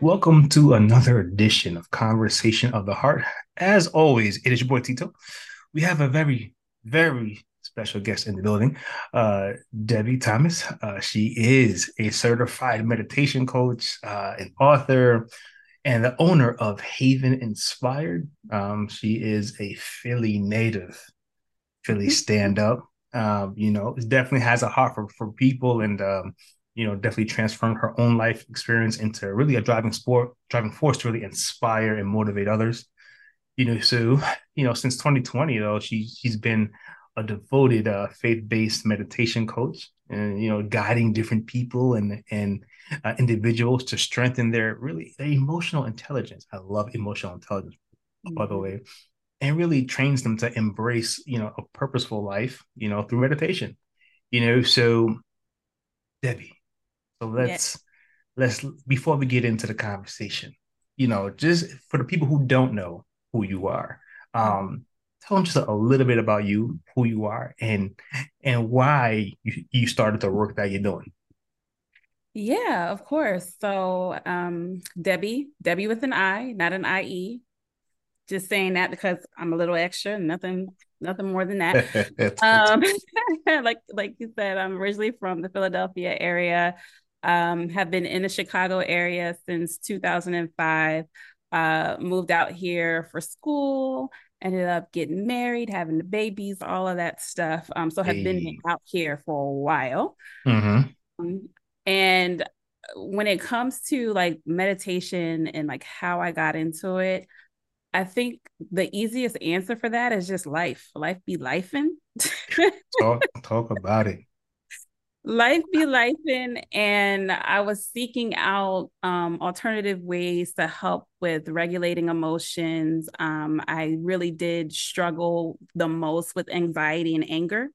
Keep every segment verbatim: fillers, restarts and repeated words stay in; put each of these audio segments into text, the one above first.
welcome to another edition of Conversation of the Heart. As always, it is your boy Tito. We have a very, very special guest in the building, uh, Debbie Thomas. Uh, she is a certified meditation coach, uh, an author, and the owner of Haven Inspired. Um, she is a Philly native, Philly stand up. Um, you know, it definitely has a heart for, for people and um, you know, definitely transformed her own life experience into really a driving sport, driving force to really inspire and motivate others. You know, so you know, since twenty twenty though, she she's been a devoted uh, faith-based meditation coach, and you know, guiding different people and and uh, individuals to strengthen their really their emotional intelligence. I love emotional intelligence, by the Mhm. way, and really trains them to embrace you know a purposeful life, you know, through meditation. You know, so Debbie, so Yeah. let's let's before we get into the conversation, you know, just for the people who don't know who you are, Mhm. um, tell them just a, a little bit about you, who you are, and and why you, you started the work that you're doing. Yeah, of course. So, um, Debbie, Debbie with an I, not an I E. Just saying that because I'm a little extra, nothing, nothing more than that. Um, like like you said, I'm originally from the Philadelphia area. Um, have been in the Chicago area since two thousand five. Uh, moved out here for school, ended up getting married, having the babies, all of that stuff. Um, so have been Hey. out here for a while. Mm-hmm. Um, and when it comes to like meditation and like how I got into it, I think the easiest answer for that is just life. Life be lifing. Talk talk about it. Life be lifing. And I was seeking out um, alternative ways to help with regulating emotions. Um, I really did struggle the most with anxiety and anger.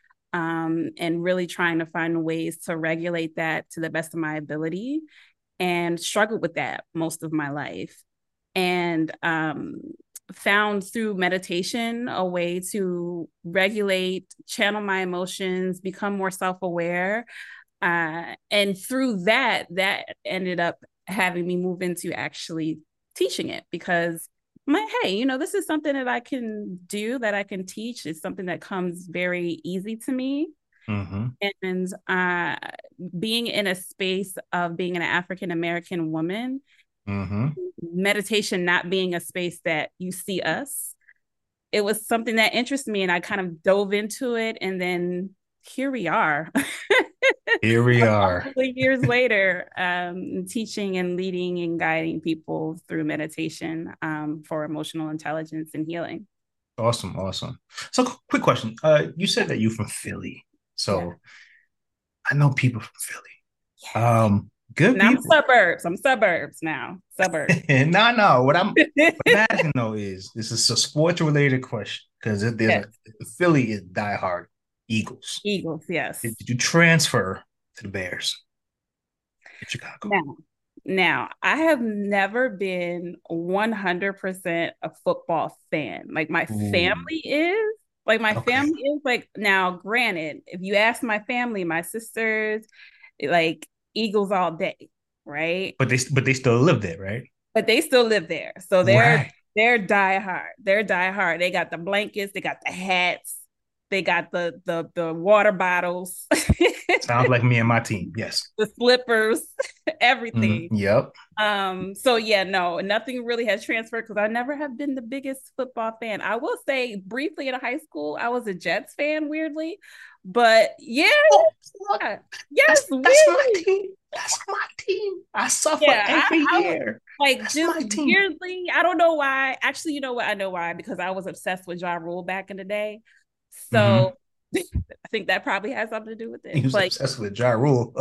Um, and really trying to find ways to regulate that to the best of my ability and struggled with that most of my life. And um, found through meditation a way to regulate, channel my emotions, become more self aware. Uh, and through that, that ended up having me move into actually teaching it because I'm like, hey, you know, this is something that I can do, that I can teach. It's something that comes very easy to me. Mm-hmm. And uh, being in a space of being an African American woman, Mm-hmm. meditation not being a space that you see us, it was something that interested me. And I kind of dove into it. And then here we are. Here we A are. couple of years later, um, teaching and leading and guiding people through meditation um, for emotional intelligence and healing. Awesome, awesome. So quick question. Uh you said that you're from Philly. Yeah. So I know people from Philly. Yeah. Um, good Now I'm people. suburbs. I'm suburbs now. Suburbs. No, no. What I'm what I'm asking though is this is a sports related question because there's Yes. a Philly is diehard Eagles. Eagles. Did, Yes. did you transfer to the Bears in Chicago? Now, now I have never been one hundred percent a football fan. Like my Ooh, family is, like my okay. family is like now, granted, if you ask my family, my sisters, like Eagles all day, right? But they but they still live there, right? But they still live there. So they're Right. they're die hard. They're die hard. They got the blankets, they got the hats, they got the the the water bottles, Sounds like me and my team. Yes. the slippers, Mm, everything. yep. Um, so yeah, no, nothing really has transferred because I never have been the biggest football fan. I will say briefly in high school, I was a Jets fan, weirdly. But yeah, Oh, what? yes, That's that's my weirdly. team. That's my team. I suffer Yeah, I, every I was year. like That's just my team. weirdly. I don't know why. Actually, you know what? I know why, because I was obsessed with Ja Rule back in the day. Mm-hmm. So I think that probably has something to do with He it. was But obsessed with Ja Rule.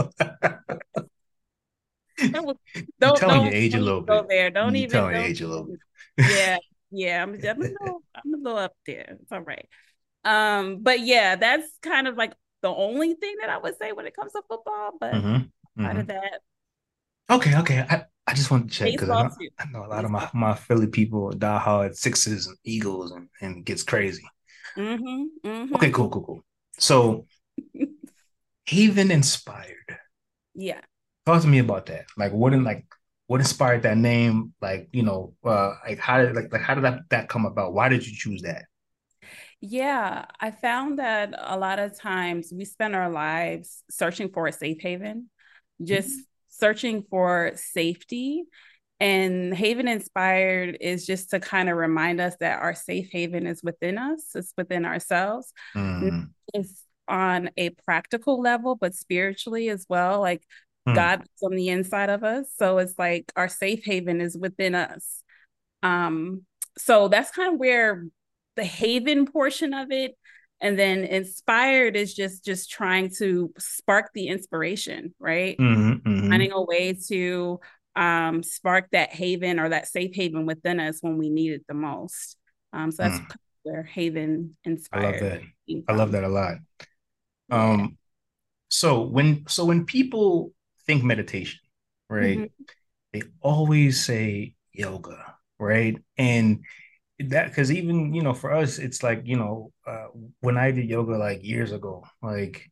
don't You don't telling your don't age a don't little even go bit. there. Don't You even telling your don't age a little even. bit. Yeah, yeah. I'm, I'm a little I'm a little up there. It's all right. Um, but yeah, that's kind of like the only thing that I would say when it comes to football. But Mm-hmm. out Mm-hmm. of that, Okay, okay. I, I just want to check because I baseball know too. I know a lot of my, Baseball. my Philly people die hard Sixers and Eagles and, and it gets crazy. Mm-hmm. Okay, Mm-hmm. cool, cool, cool. So Haven inspired. Yeah. Talk to me about that. Like what in like what inspired that name? Like, you know, uh, like how did like like how did that that come about? Why did you choose that? Yeah, I found that a lot of times we spend our lives searching for a safe haven, just searching for safety. And Haven Inspired is just to kind of remind us that our safe haven is within us, it's within ourselves. Mm, It's on a practical level, but spiritually as well. Like mm, God's on the inside of us. So it's like our safe haven is within us. Um, so that's kind of where the haven portion of it, and then inspired is just just trying to spark the inspiration, right? mm, mm, Finding a way to um, spark that haven or that safe haven within us when we need it the most. Um, so that's mm. where haven I love inspired that. came I love from. that a lot. Yeah. Um, so when so when people think meditation, right, Mm-hmm. they always say yoga, right? And that because even you know for us, it's like you know uh, when I did yoga like years ago, like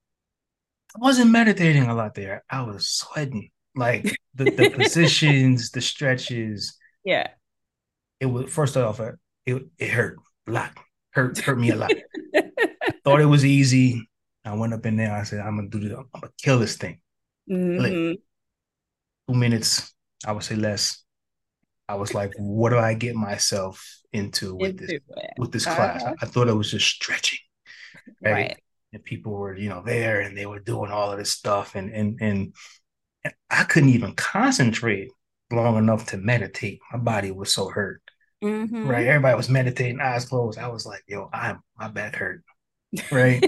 I wasn't meditating a lot there. I was sweating, like the the positions, the stretches. Yeah. It was first off, it it hurt a lot, hurt hurt me a lot. I thought it was easy. I went up in there. I said, I'm gonna do this. I'm gonna kill this thing. Kill it. Mm-hmm. Two minutes, I would say less. I was like, what do I get myself into with this Into it. with this class? I, Uh-huh. I thought it was just stretching, right? Right. And people were, you know, there and they were doing all of this stuff, and and and I couldn't even concentrate long enough to meditate. My body was so hurt, right? Mm-hmm. Everybody was meditating, eyes closed. I was like, yo, I'm my back hurt, right?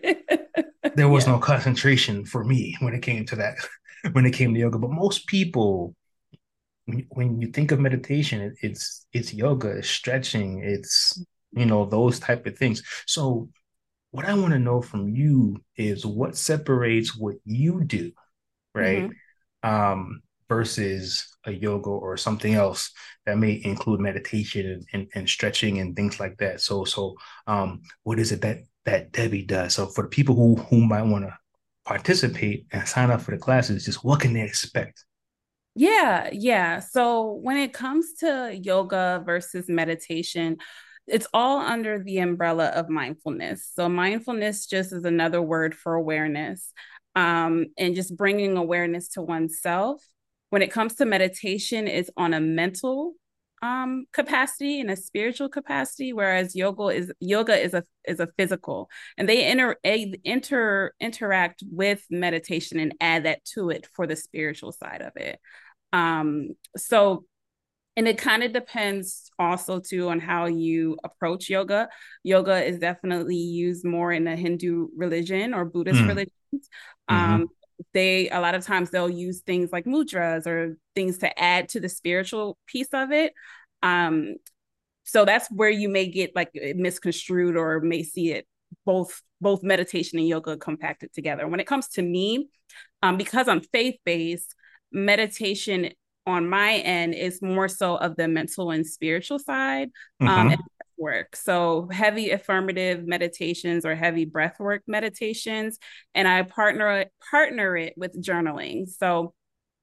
There was Yeah. no concentration for me when it came to that, when it came to yoga. But most people, when, when you think of meditation, it, it's it's yoga, it's stretching, it's you know those type of things. So what I want to know from you is what separates what you do, right? Mm-hmm. Um, versus a yoga or something else that may include meditation and, and, and stretching and things like that. So, so um, what is it that that Debbie does? So, for the people who who might want to participate and sign up for the classes, just what can they expect? Yeah, yeah. So when it comes to yoga versus meditation, it's all under the umbrella of mindfulness. So mindfulness just is another word for awareness, um, and just bringing awareness to oneself. When it comes to meditation, it's on a mental um capacity and a spiritual capacity, whereas yoga is yoga is a is a physical, and they inter enter interact with meditation and add that to it for the spiritual side of it. Um, so and it kind of depends also too on how you approach yoga. Yoga is definitely used more in the Hindu religion or Buddhist Mm, religions. Um, hmm they a lot of times they'll use things like mudras or things to add to the spiritual piece of it. Um, so that's where you may get like misconstrued or may see it both both meditation and yoga compacted together. When it comes to me, um, because I'm faith based, meditation on my end is more so of the mental and spiritual side, um, and hmm work. So heavy affirmative meditations or heavy breath work meditations, and I partner partner it with journaling. So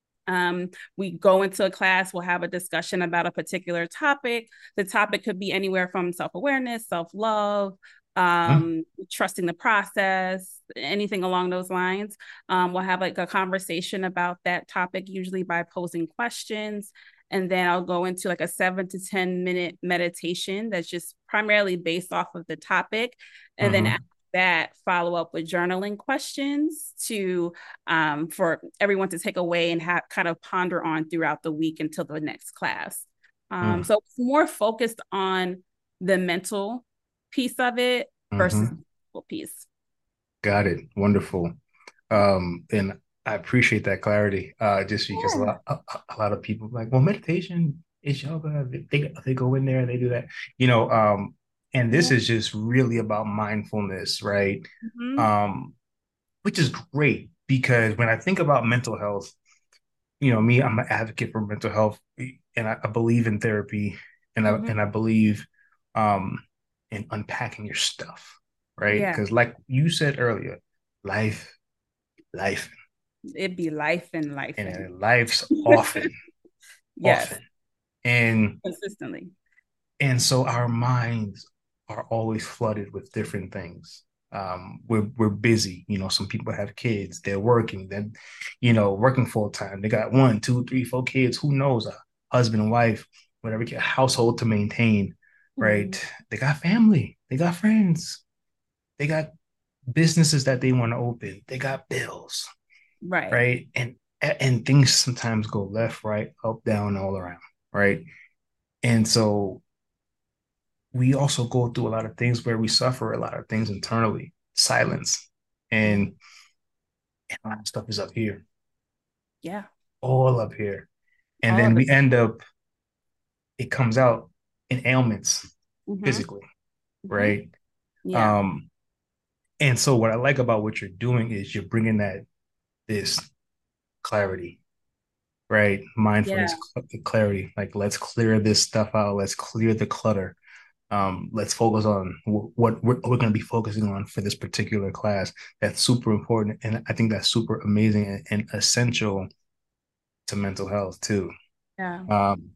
um, we go into a class, we'll have a discussion about a particular topic. The topic could be anywhere from self awareness, self love, um, trusting the process, anything along those lines. Um, we'll have like a conversation about that topic, usually by posing questions. And then I'll go into like a seven to ten minute meditation that's just primarily based off of the topic. And then after hmm that, follow up with journaling questions to um, for everyone to take away and have kind of ponder on throughout the week until the next class. Um, hmm so it's more focused on the mental piece of it versus the hmm physical piece. Got it. Wonderful. Um, and I appreciate that clarity. Uh, just because a Yeah. lot, a, a lot of people like, well, meditation is yoga. They they go in there and they do that, you know. Um, and this Yeah. is just really about mindfulness, right? Mm-hmm. Um, which is great because when I think about mental health, you know, me, I'm an advocate for mental health, and I, I believe in therapy, and I Mm-hmm. and I believe um in unpacking your stuff, right? Yeah. Because like you said earlier, life, life It'd be life and life and and life's often. Yes. often. And Consistently. and so our minds are always flooded with different things. Um, we're we're busy. You know, some people have kids, they're working, then, you know, working full time. They got one, two, three, four kids. Who knows? A husband, wife, whatever, a household to maintain, Mm-hmm. right? They got family, they got friends, they got businesses that they want to open, they got bills, Right. right? And and things sometimes go left, right, up, down, all around, right? And so we also go through a lot of things where we suffer a lot of things internally, silence, Yeah. and, and a lot of stuff is up here, Yeah. all up here. And All then of we it. end up, it comes out in ailments Mm-hmm. physically, Mm-hmm. right? Yeah. Um, and so what I like about what you're doing is you're bringing that, this clarity, right? Yeah. Mindfulness, clarity. Like, let's clear this stuff out. Let's clear the clutter. Um, let's focus on w- what we're, we're going to be focusing on for this particular class. That's super important. And I think that's super amazing and, and essential to mental health too. Yeah. Um,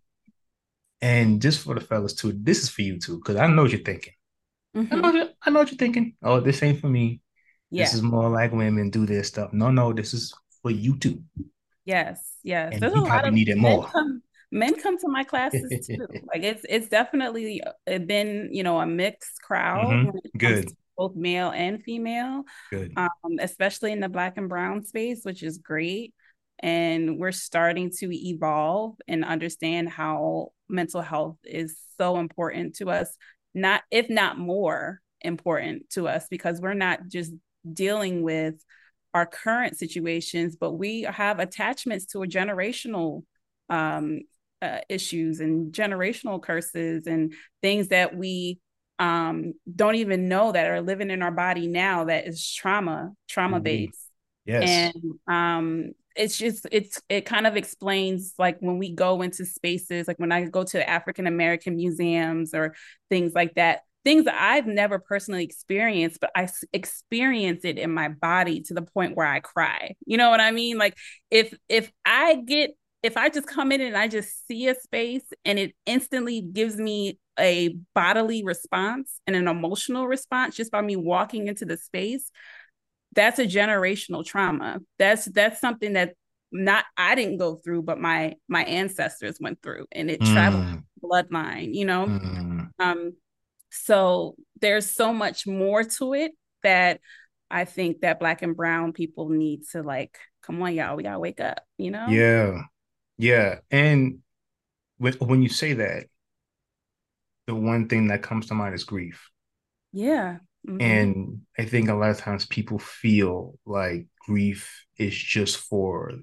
and just for the fellas too, this is for you too, because I know what you're thinking. I know, Mm-hmm. what, I know what you're thinking. Oh, this ain't for me. This Yeah. is more like women do this stuff. No, no, this is for you too. Yes. Yes. And There's a you lot probably of need it men more. come men come to my classes too. Like it's it's definitely uh, been, you know, a mixed crowd Mm-hmm. when it comes Good, to both male and female, good. um, especially in the Black and brown space, which is great. And we're starting to evolve and understand how mental health is so important to us, not if not more important to us, because we're not just dealing with our current situations, but we have attachments to a generational um, uh, issues and generational curses and things that we um, don't even know that are living in our body now that is trauma, trauma We, based. yes. And um, it's just, it's, it kind of explains like when we go into spaces, like when I go to African American museums or things like that, things that I've never personally experienced, but I experience it in my body to the point where I cry. You know what I mean? Like if if I get if I just come in and I just see a space and it instantly gives me a bodily response and an emotional response just by me walking into the space, that's a generational trauma. That's that's something that not I didn't go through, but my my ancestors went through, and it traveled Mm, bloodline. You know, mm. um, so there's so much more to it that I think that Black and brown people need to like, come on, y'all, we gotta wake up, you know? Yeah, yeah. And when, when you say that, the one thing that comes to mind is grief. Yeah. Mm-hmm. And I think a lot of times people feel like grief is just for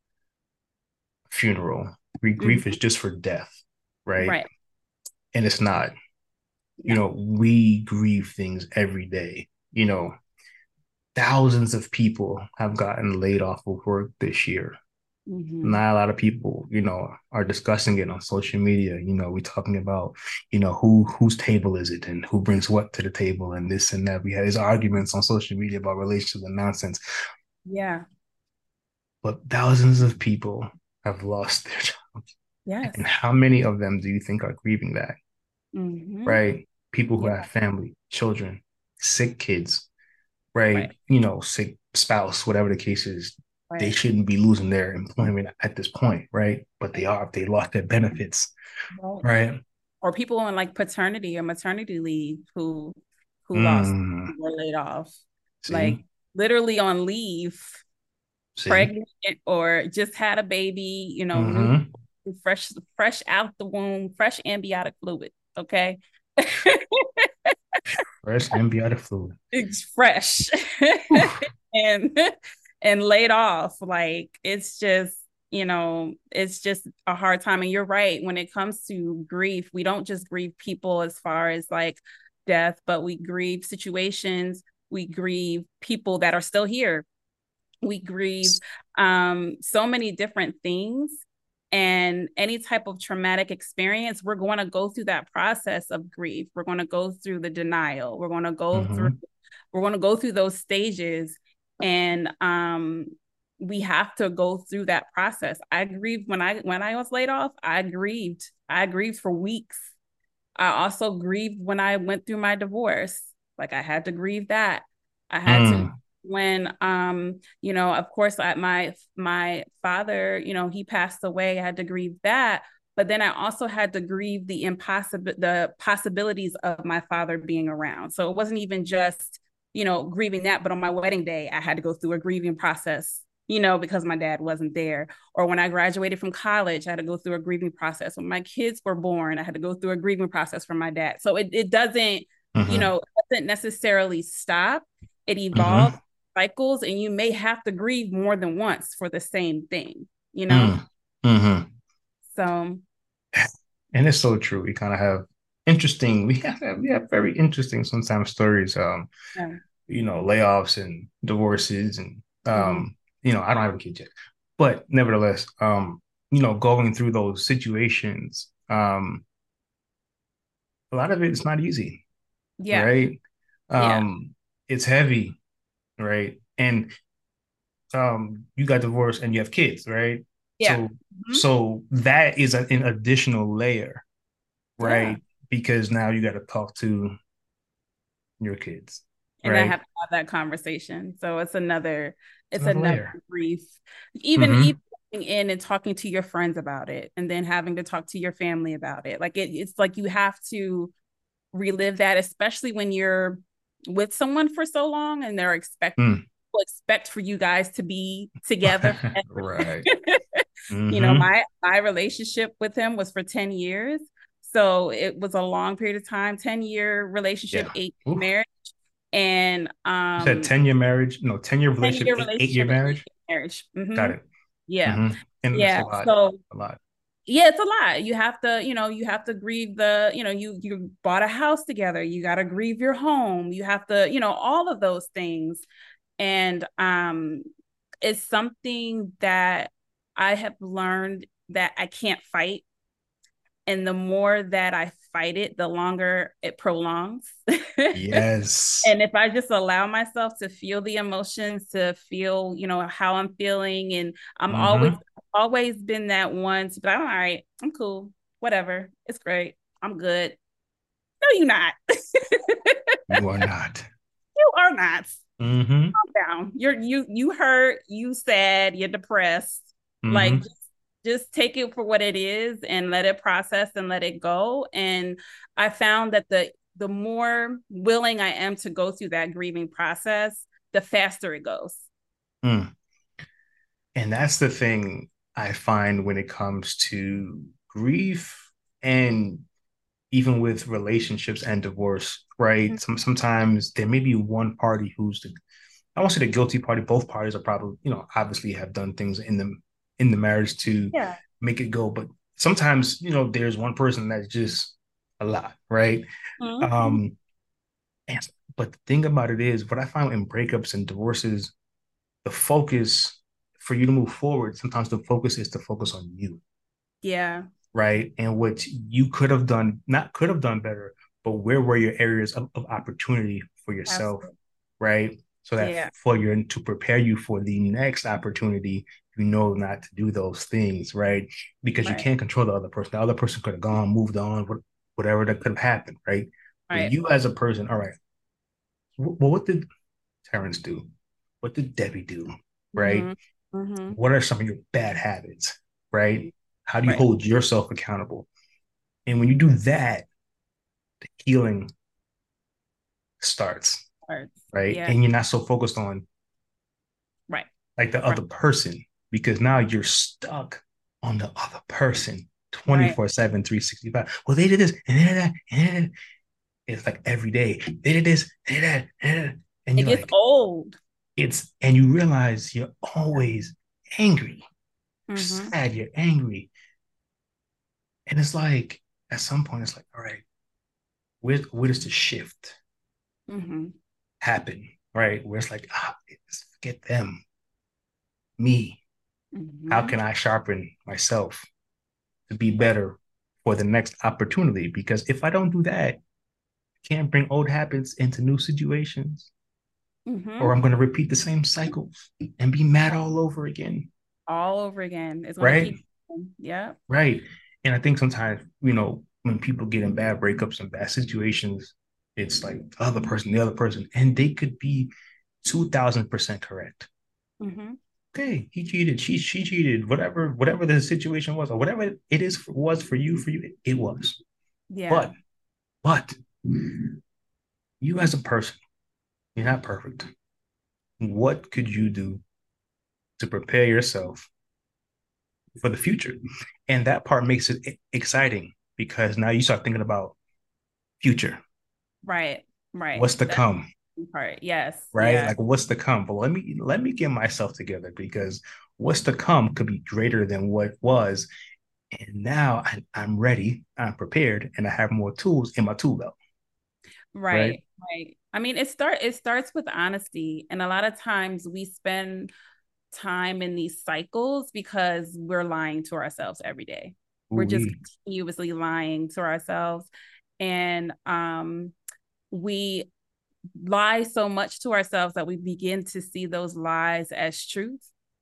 funeral. Grief Mm-hmm. is just for death, right? Right. And it's not. You No. know, we grieve things every day. You know, thousands of people have gotten laid off of work this year. Mm-hmm. Not a lot of people, you know, are discussing it on social media. You know, we're talking about, you know, who whose table is it and who brings what to the table and this and that. We had these arguments on social media about relationships and nonsense. Yeah. But thousands of people have lost their jobs. And Yes. how many of them do you think are grieving that? Mm-hmm. Right? People who Yeah. have family, children, sick kids, right? Right. You know, sick spouse, whatever the case is, they Right. shouldn't be losing their employment at this point, right? But they are if they lost their benefits, Right. right? Or people on like paternity or maternity leave who who lost Mm, who were laid off. Like see, literally on leave, see, pregnant or just had a baby, you know, new mm-hmm. fresh fresh out the womb, fresh amniotic fluid. Okay. Fresh ambiotic fluid. It's fresh. Oof. and and laid off. Like it's just, you know, it's just a hard time. And you're right, when it comes to grief, we don't just grieve people as far as like death, but we grieve situations, we grieve people that are still here, we grieve um, so many different things. And any type of traumatic experience, we're going to go through that process of grief. We're going to go through the denial. We're going to go through, Mm-hmm. we're going to go through those stages. And um, we have to go through that process. I grieved when I when I was laid off. I grieved. I grieved for weeks. I also grieved when I went through my divorce. Like I had to grieve that. I had to Mm, when um you know, of course I, my my father, you know, he passed away. I had to grieve that. But then I also had to grieve the impossible the possibilities of my father being around. So it wasn't even just, you know, grieving that, but on my wedding day, I had to go through a grieving process, you know, because my dad wasn't there. Or when I graduated from college, I had to go through a grieving process. When my kids were born, I had to go through a grieving process for my dad. So it, it doesn't, you mm-hmm, know, it doesn't necessarily stop. It evolves mm-hmm, cycles, and you may have to grieve more than once for the same thing, you know? mm, mm-hmm. So, And it's so true. We kind of have interesting, we have we have very interesting sometimes stories. Um, yeah. you know, layoffs and divorces and Mm-hmm. um, you know, I don't have a kid yet. But nevertheless, um, you know, going through those situations, um, a lot of it is not easy, Yeah. right? Yeah. Um, it's heavy, right? And um, you got divorced and you have kids, right? Yeah. So Mm-hmm. so that is an, an additional layer, Yeah. right? Because now you got to talk to your kids, And I right? have to have that conversation. So it's another, It's it's another another layer. grief. Even even Mm-hmm. in and talking to your friends about it, and then having to talk to your family about it. Like it, it's like you have to relive that, especially when you're with someone for so long and they're expect Mm. expect for you guys to be together. Right. You know, Mm-hmm. my my relationship with him was for ten years. So it was a long period of time, ten year relationship, Yeah. eight Oof. marriage. And You said um ten year marriage? No, ten year ten relationship, year eight, eight year relationship and eight marriage? year marriage. Got Mm-hmm. it. Yeah. Mm-hmm. And that's a Yeah. lot. So A lot. yeah, it's a lot. You have to, you know, you have to grieve the, you know, you you bought a house together. You got to grieve your home. You have to, you know, all of those things. And um it's something that I have learned that I can't fight. And the more that I fight it, the longer it prolongs. Yes. And if I just allow myself to feel the emotions, to feel, you know, how I'm feeling, and I'm always Mm-hmm. always been that one to be like, all right, I'm cool, whatever, it's great, I'm good. No, you're not. You are not. You are not. Mm-hmm. Calm down. You're you you hurt, you sad, you're depressed. Like Mm-hmm. just, just take it for what it is and let it process and let it go. And I found that the the more willing I am to go through that grieving process, the faster it goes. Mm. And that's the thing I find when it comes to grief and even with relationships and divorce, right? Some sometimes there may be one party who's the I won't say the guilty party. Both parties are probably, you know, obviously have done things in the in the marriage to Yeah. make it go. But sometimes, you know, there's one person that's just a lot, right? Mm-hmm. Um, and but the thing about it is, what I find in breakups and divorces, the focus for you to move forward, sometimes the focus is to focus on you, Yeah. right? And what you could have done, not could have done better, but where were your areas of, of opportunity for yourself, Absolutely. right? So that Yeah. for your to prepare you for the next opportunity, you know not to do those things, right? Because you Right. can't control the other person. The other person could have gone, moved on, whatever that could have happened, right? But Right. you as a person, all right, well, what did Terrence do? What did Debbie do? Right? Mm-hmm. Mm-hmm. What are some of your bad habits? Right? How do you Right. hold yourself accountable? And when you do that, the healing starts, Parts. right? Yeah. And you're not so focused on Right. like the Right. other person because now you're stuck on the other person Right. twenty-four seven, three sixty-five. Well, they did this and they did that. And they did that. It's like every day. They did this, they did that. They did that. And It you're gets like, old. it's, and you realize you're always angry. You're Mm-hmm. sad, you're angry. And it's like, at some point, it's like, all right, where, where does the shift Mm-hmm. happen? Right? Where it's like, ah, forget them, me. How Mm-hmm. can I sharpen myself to be better for the next opportunity? Because if I don't do that, I can't bring old habits into new situations. Mm-hmm. or I'm going to repeat the same cycles and be mad all over again. All over again. It's going to Right? keep. Yeah. Right. And I think sometimes, you know, when people get in bad breakups and bad situations, it's like the other person, the other person, and they could be two thousand percent correct. Mm-hmm. Okay, he cheated, she she cheated, whatever, whatever the situation was, or whatever it is was for you, for you, it, it was. Yeah. But, but you as a person, you're not perfect. What could you do to prepare yourself for the future? And that part makes it exciting because now you start thinking about future. Right. Right. What's to That's come? the part. Yes. Right? Yeah. Like what's to come? But let me let me get myself together because what's to come could be greater than what was. And now I, I'm ready, I'm prepared, and I have more tools in my tool belt. Right? Right. Right. I mean, it start it starts with honesty. And a lot of times we spend time in these cycles because we're lying to ourselves every day. We're just Ooh-wee. continuously lying to ourselves. And um we lie so much to ourselves that we begin to see those lies as truth,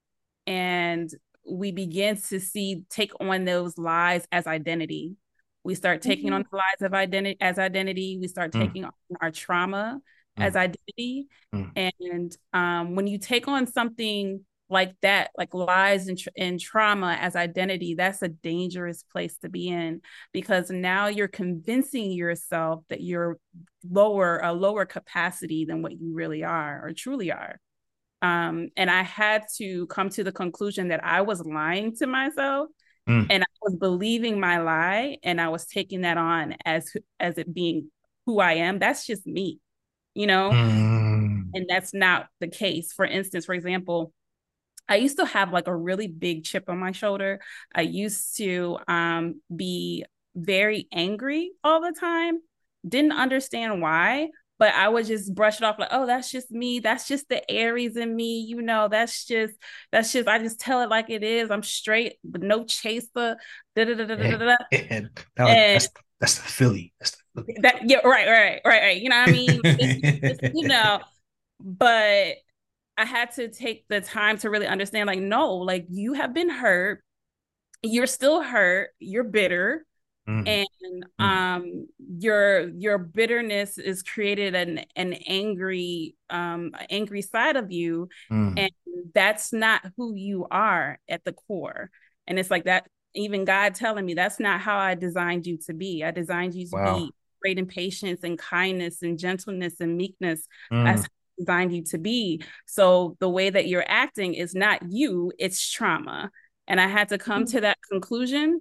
and we begin to see take on those lies as identity. We start taking on the lies of identity as identity. We start Mm, taking on our trauma as mm, identity. mm, And um, when you take on something like that, like lies and, and trauma as identity, that's a dangerous place to be in, because now you're convincing yourself that you're lower, a lower capacity than what you really are or truly are. Um, and I had to come to the conclusion that I was lying to myself, mm, and I was believing my lie, and I was taking that on as as it being who I am. That's just me, you know? mm, And that's not the case. For instance, for example, I used to have like a really big chip on my shoulder. I used to um, be very angry all the time. Didn't understand why, but I would just brush it off like, oh, that's just me. That's just the Aries in me. You know, that's just, that's just, I just tell it like it is. I'm straight, but no chaser. Da, da, da, da, da, and, da. and that was, And that's that's the Philly. That's the Philly. that, yeah, right, right, right, right. You know what I mean? It's, it's, you know, but I had to take the time to really understand, like, no, like you have been hurt. You're still hurt. You're bitter. Mm, And mm, um your your bitterness is created an an angry um angry side of you, mm. and that's not who you are at the core. And it's like that, even God telling me that's not how I designed you to be. I designed you to Wow. be great in patience and kindness and gentleness and meekness. That's Mm, how I designed you to be. So the way that you're acting is not you, it's trauma. And I had to come to that conclusion,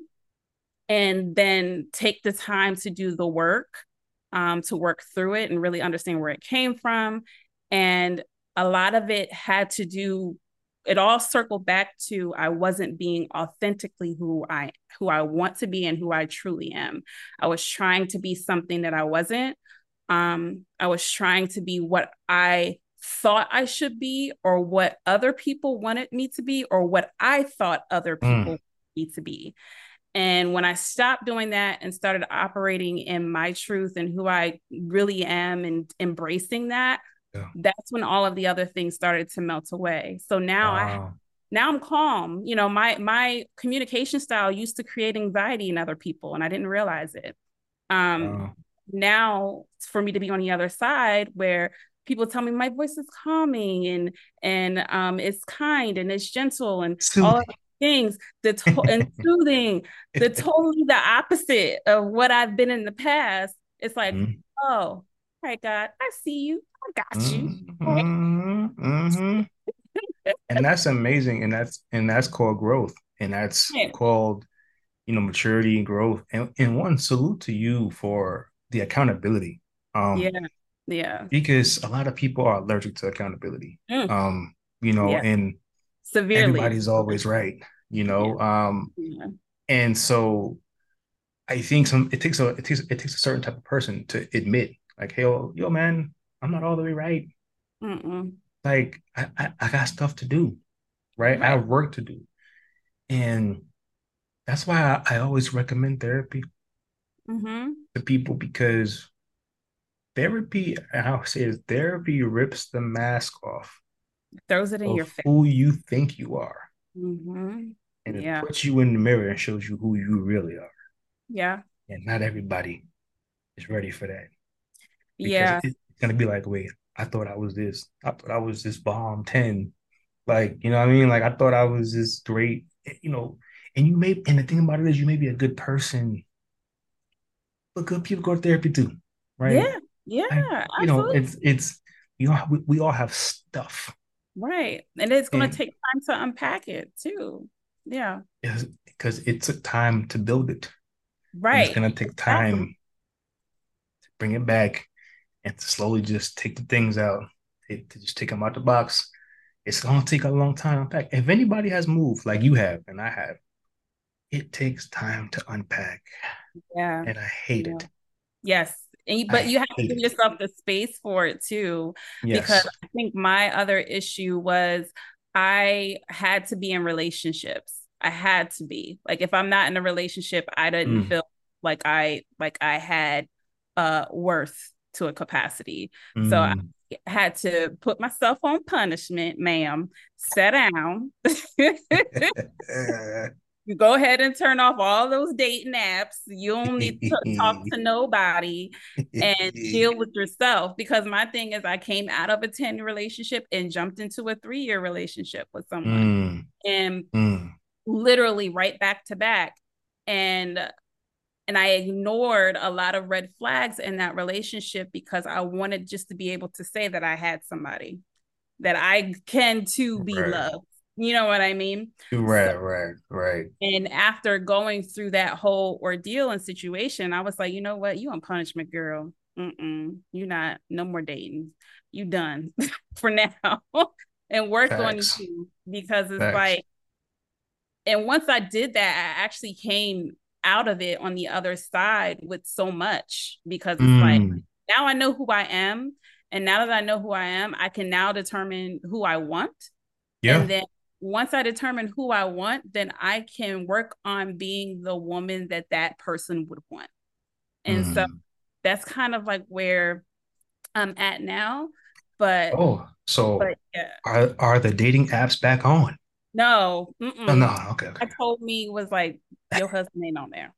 and then take the time to do the work, um, to work through it and really understand where it came from. And a lot of it had to do, it all circled back to I wasn't being authentically who I who I want to be and who I truly am. I was trying to be something that I wasn't. Um, I was trying to be what I thought I should be, or what other people wanted me to be, or what I thought other mm. people need to be. And when I stopped doing that and started operating in my truth and who I really am and embracing that, Yeah. that's when all of the other things started to melt away. So now I Wow. now I'm calm. You know, my my communication style used to create anxiety in other people, and I didn't realize it. Um, Wow. Now for me to be on the other side where people tell me my voice is calming and and um it's kind and it's gentle and all of Soothing. the things, the to- and soothing, the totally the opposite of what I've been in the past. It's like, Mm, oh, all right, God, I see you, I got you. mm, mm, mm. And that's amazing. And that's and that's called growth. And that's Yeah, called, you know, maturity and growth. And and one, salute to you for the accountability. yeah, Um, yeah. because a lot of people are allergic to accountability. Mm, Um, you know, yeah, and severely. everybody's always right, you Yeah, know. Um, yeah. and so I think some it takes a it takes it takes a certain type of person to admit, like, hey, yo, yo, man, I'm not all the way right. Mm-mm. Like, I, I, I got stuff to do, right? I Right. have work to do. And that's why I, I always recommend therapy Mm-hmm. to people because therapy, I'll say is therapy rips the mask off Throws it in your of face. who you think you are. Mm-hmm. And it Yeah. puts you in the mirror and shows you who you really are. Yeah. And not everybody is ready for that because Yeah. it, it's gonna be like, wait, I thought I was this. I thought I was this bomb ten. Like, you know what I mean? Like I thought I was this great, you know, and you may and the thing about it is you may be a good person, but good people go to therapy too, right? Yeah. Yeah. Like, you know, Absolutely. it's it's you know, we, we all have stuff. Right. And it's going to And take time to unpack it too. Yeah. it's because it took time to build it. And it's Right. gonna take Exactly. time to bring it back and to slowly just take the things out, to, to just take them out the box. It's gonna take a long time to unpack. If anybody has moved like you have and I have, it takes time to unpack. Yeah. And I hate Yeah. it. Yes. And you, but I you have to hate give it. yourself the space for it too, because Yes. I think my other issue was I had to be in relationships. I had to be. Like if I'm not in a relationship, I didn't Mm, feel like I like I had uh worth to a capacity. So I mm. had to put myself on punishment, ma'am. Sit down. You go ahead and turn off all those dating apps. You don't need to talk to nobody and deal with yourself. Because my thing is, I came out of a ten year relationship and jumped into a three year relationship with someone, Mm, and mm. literally right back to back. And and I ignored a lot of red flags in that relationship because I wanted just to be able to say that I had somebody, that I can too be Right. loved. You know what I mean? So Right, right, right. and after going through that whole ordeal and situation, I was like, you know what? You on punishment, girl. Mm-mm. You not, no more dating. You done for now. And work on Facts. you because it's Facts. like, and once I did that, I actually came out of it on the other side with so much because it's like, Mm. now I know who I am. And now that I know who I am, I can now determine who I want. And Yeah. then once I determine who I want, then I can work on being the woman that that person would want. And so Mm. that's kind of like where I'm at now. But, Oh, so but yeah, are are the dating apps back on? no, Oh no, mm-mm. okay, I told me was like, your husband ain't on there.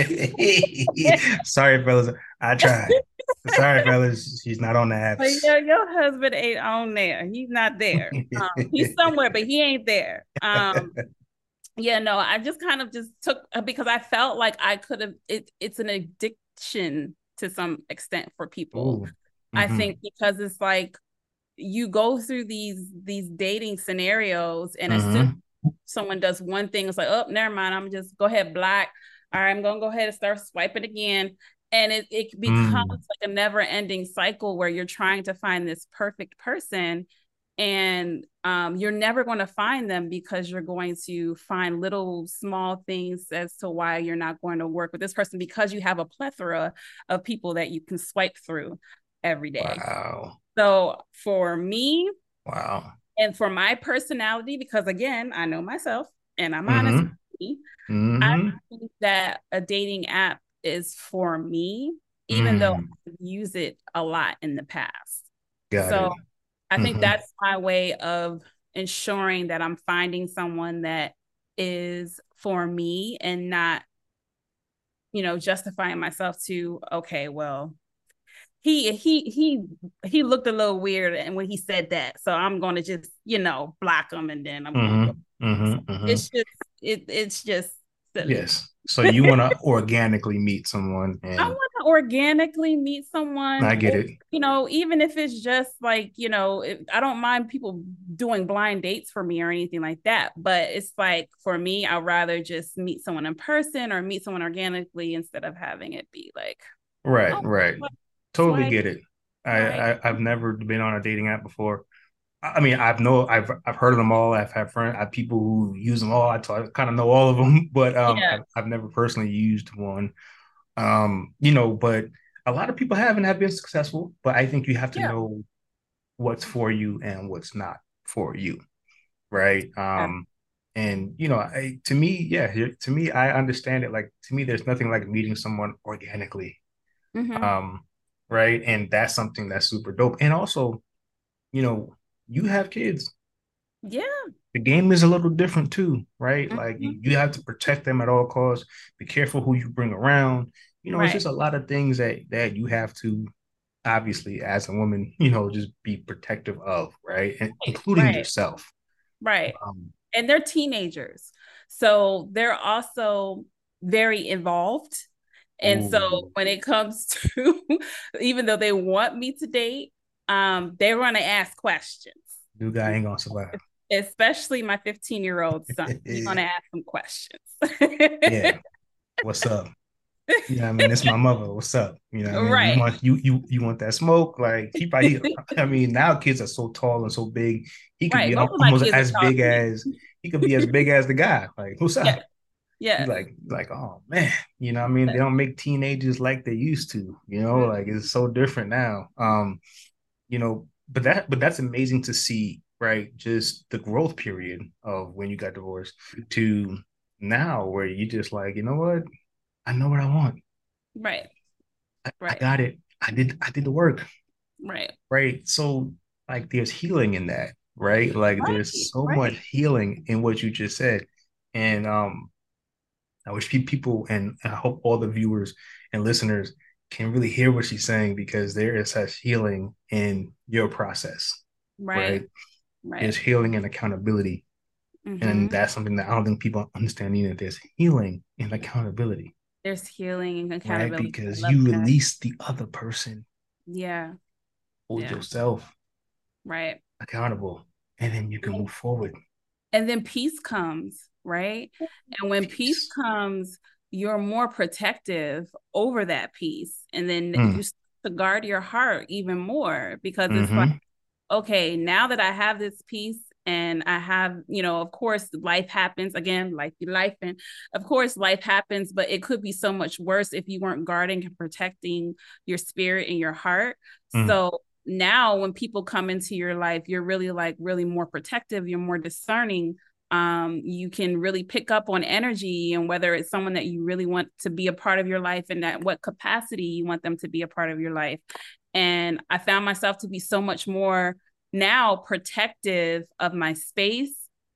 okay. Sorry, fellas. I tried. Sorry, fellas. She's not on the But apps. yeah, your husband ain't on there. He's not there. Um, he's somewhere, but he ain't there. Um, yeah, no, I just kind of just took uh, because I felt like I could have it, it's an addiction to some extent for people. Ooh. I Mm-hmm. think because it's like you go through these these dating scenarios and as soon Mm-hmm. as someone does one thing, it's like, oh, never mind, I'm just go ahead, black. All right, I'm gonna go ahead and start swiping again. And it, it becomes Mm. like a never ending cycle where you're trying to find this perfect person and um, you're never going to find them because you're going to find little small things as to why you're not going to work with this person because you have a plethora of people that you can swipe through every day. Wow. So for me Wow. and for my personality, because again, I know myself and I'm honest Mm-hmm. with me, I Mm-hmm. think that a dating app is for me, even though Mm. I've used it a lot in the past. Got So it. I think Mm-hmm. that's my way of ensuring that I'm finding someone that is for me and not, you know, justifying myself to, okay, well, he he he he looked a little weird and when he said that. So I'm gonna just, you know, block him and then I'm gonna go. Mm-hmm. Mm-hmm. Mm-hmm. It's just it it's just silly. Yes. So you want to organically meet someone I and want to organically meet someone, I get or, it. you know, even if it's just like, you know, if, I don't mind people doing blind dates for me or anything like that. But it's like for me, I'd rather just meet someone in person or meet someone organically instead of having it be like, Right, oh, right. Totally swipe, get it. I, right. I I've never been on a dating app before. I mean, I've know I've I've heard of them all. I've had friends, I have people who use them all. I, t- I kind of know all of them, but um, Yeah. I've, I've never personally used one. Um, you know, but a lot of people have and have been successful. But I think you have to Yeah. know what's for you and what's not for you, right? Yeah. Um, and you know, I, to me, yeah, to me, I understand it. Like to me, there's nothing like meeting someone organically, Mm-hmm. um, right? And that's something that's super dope. And also, you know, you have kids. Yeah. The game is a little different too, right? Like you, Mhm. you have to protect them at all costs. Be careful who you bring around. You know, it's Right. just a lot of things that that you have to obviously as a woman, you know, just be protective of, right? And including Right. yourself. Right. Um, And they're teenagers. So they're also very involved. And so ooh, when it comes to, even though they want me to date, um, they're going to ask questions, new guy ain't gonna survive. especially my fifteen year old son. He's going to ask some questions. Yeah, what's up? You know what I mean? It's my mother. What's up? You know what I mean? You Right. want you you you want that smoke? Like he probably I mean, now kids are so tall and so big. He could Right. be Both of my almost kids are as tall big to me. as he could be as big as the guy. Like, what's Yeah. up? You Yeah. like like, oh man, you know what I mean? They don't make teenagers like they used to, you know, like it's so different now. Um, you know, but that but that's amazing to see, right? Just the growth period of when you got divorced to now where you just like, you know what? I know what I want. Right. I, I Right. got it. I did I did the work, Right. right? So like there's healing in that, right? Like there's Right. so much Right. healing in what you just said. And um I wish people and I hope all the viewers and listeners can really hear what she's saying because there is such healing in your process, Right. right? There's Right. healing and accountability. And Mm-hmm. that's something that I don't think people understand either. There's healing and accountability, There's healing and right? accountability. I Because love you that. release the other person, Yeah. hold Yeah. yourself Right. accountable, and then you can move forward. And then peace comes, right? And when peace Peace. comes, you're more protective over that peace. And then Mm, you start to guard your heart even more because it's like, mm-hmm. okay, now that I have this peace and I have, you know, of course, life happens again, life be life. And of course, life happens, but it could be so much worse if you weren't guarding and protecting your spirit and your heart. Mm, So now when people come into your life, you're really like really more protective, you're more discerning. Um, you can really pick up on energy and whether it's someone that you really want to be a part of your life and at what capacity you want them to be a part of your life. And I found myself to be so much more now protective of my space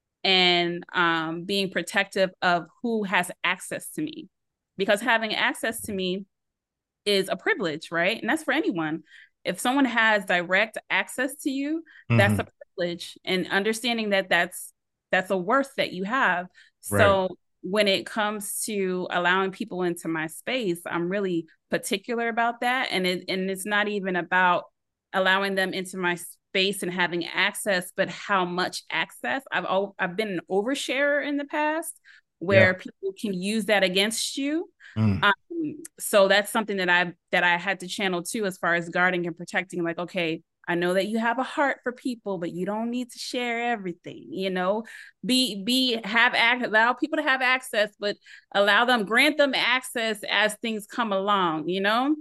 and um, being protective of who has access to me. Because having access to me is a privilege, right? And that's for anyone. If someone has direct access to you, that's mm-hmm. a privilege, and understanding that that's that's a worth that you have. Right. So when it comes to allowing people into my space, I'm really particular about that, and it and it's not even about allowing them into my space and having access, but how much access. I've al- I've been an oversharer in the past where Yeah. people can use that against you. Mm. Um, so that's something that I that I had to channel too, as far as guarding and protecting. Like, okay, I know that you have a heart for people, but you don't need to share everything. You know, be be have allow people to have access, but allow them grant them access as things come along. You know,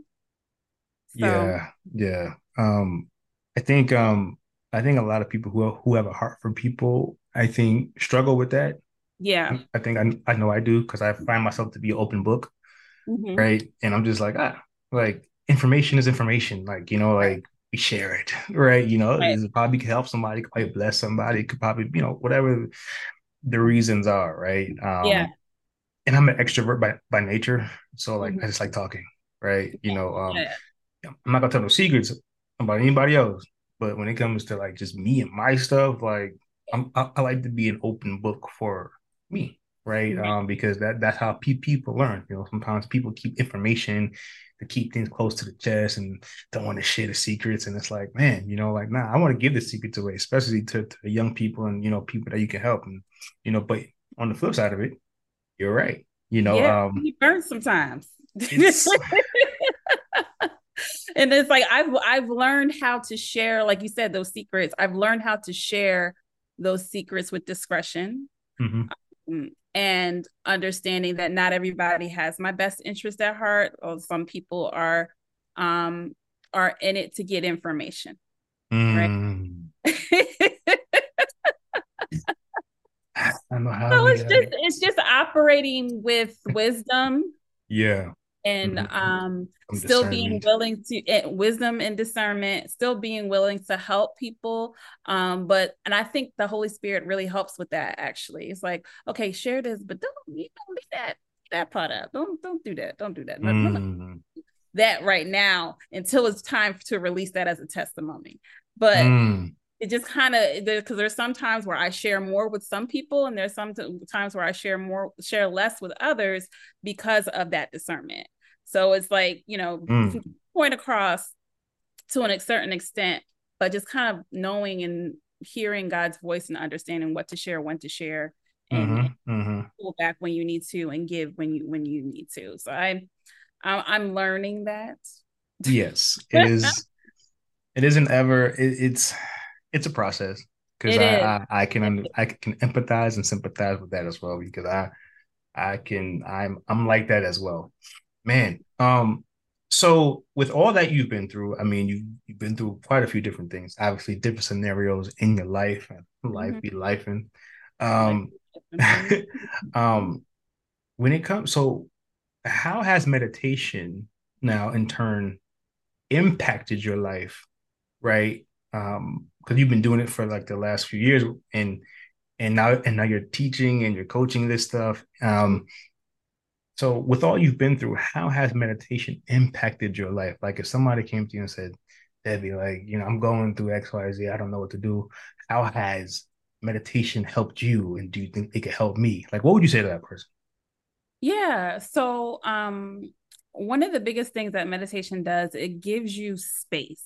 so Yeah, yeah. Um, I think um I think a lot of people who who have a heart for people, I think struggle with that. yeah. I think I I know I do because I find myself to be an open book, Mm-hmm. right? And I'm just like, ah, like information is information. Like, you know, Right, like we share it, right? You know, right. it probably could help somebody, could probably bless somebody, could probably, you know, whatever the reasons are, right? Yeah. Um, and I'm an extrovert by by nature, so like I Mm-hmm. just like talking, right? You know, um, Yeah. I'm not gonna tell no secrets about anybody else, but when it comes to like just me and my stuff, like I'm, I, I like to be an open book for me, right? Right. Um, because that that's how pe- people learn. You know, sometimes people keep information to keep things close to the chest and don't want to share the secrets. And it's like, man, you know, like nah, I want to give the secrets away, especially to, to the young people and you know people that you can help. And you know, but on the flip side of it, you're right. You know, Yeah. um, You burn sometimes. it's And it's like I've I've learned how to share, like you said, those secrets. I've learned how to share those secrets with discretion, mhm. um, and understanding that not everybody has my best interest at heart, or some people are um are in it to get information, right? Mm. So I don't know how we it's uh, just it's just operating with wisdom yeah. and Mm-hmm. um Some still being discernment. willing to eh, wisdom and discernment, still being willing to help people. Um but and I think the Holy Spirit really helps with that. Actually, it's like, okay, share this, but don't, you don't leave that that part up. Don't don't do that. Don't do that. No, no, Mm. that right now until it's time to release that as a testimony. But Mm. it just kind of, because there's some times where I share more with some people, and there's some times where I share more, share less with others because of that discernment. So it's like, you know, you Mm. can point across to an, a certain extent, but just kind of knowing and hearing God's voice and understanding what to share, when to share, and, and Mm-hmm. Mm-hmm. pull back when you need to, and give when you when you need to. So I, I I'm learning that. Yes, it is. It isn't ever. It, it's it's a process because It is. I, I I can I can empathize and sympathize with that as well because I I can I'm I'm like that as well, man. Um, so with all that you've been through, I mean, you you've been through quite a few different things, obviously different scenarios in your life, and life Mm-hmm. be life, and Like, um, um, when it comes, so how has meditation now in turn impacted your life, right? Um, because you've been doing it for like the last few years, and and now and now you're teaching and you're coaching this stuff. Um, so with all you've been through, how has meditation impacted your life? Like if somebody came to you and said, Debbie, like, you know, I'm going through X, Y, Z, I don't know what to do. How has meditation helped you? And do you think it could help me? Like, what would you say to that person? yeah. So, um, one of the biggest things that meditation does, it gives you space.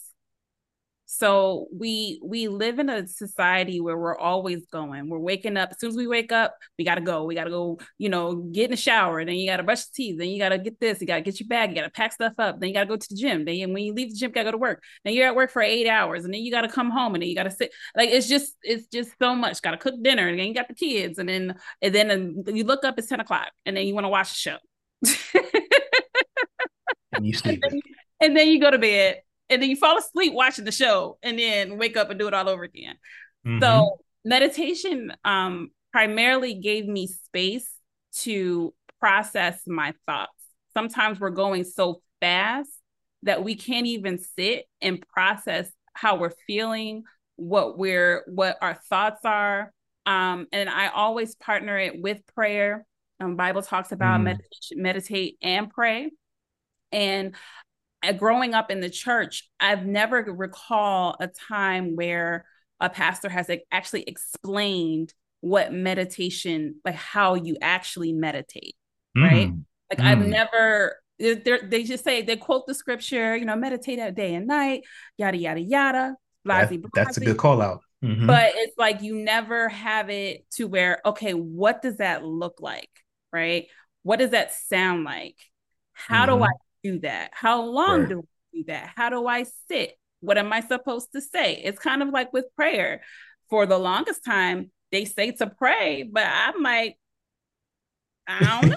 So we we live in a society where we're always going. We're waking up. As soon as we wake up, we gotta go. We gotta go, you know, get in the shower. Then you gotta brush your teeth. Then you gotta get this. You gotta get your bag. You gotta pack stuff up. Then you gotta go to the gym. Then when you leave the gym, you gotta go to work. Then you're at work for eight hours. And then you gotta come home, and then you gotta sit. Like it's just it's just so much. Gotta cook dinner. And then you got the kids. And then and then you look up, it's ten o'clock, and then you want to watch the show. And you and, sleeping. then, and then you go to bed, and then you fall asleep watching the show, and then wake up and do it all over again. Mm-hmm. So meditation um, primarily gave me space to process my thoughts. Sometimes we're going so fast that we can't even sit and process how we're feeling, what we're what our thoughts are. Um, and I always partner it with prayer. Um, Bible talks about Mm. meditation, meditate and pray. And uh, growing up in the church, I've never recall a time where a pastor has like, actually explained what meditation, like how you actually meditate, right? Mm. Like I've Mm. never. They just say, they quote the scripture, you know, meditate at day and night, yada yada yada, That blasey that's a blasey. good call out. Mm-hmm. But it's like you never have it to where, okay, what does that look like, right? What does that sound like? How do I Mm-hmm. do that? How long Right. do I do that? How do I sit? What am I supposed to say? It's kind of like with prayer. For the longest time, they say to pray, but I'm like, I don't know.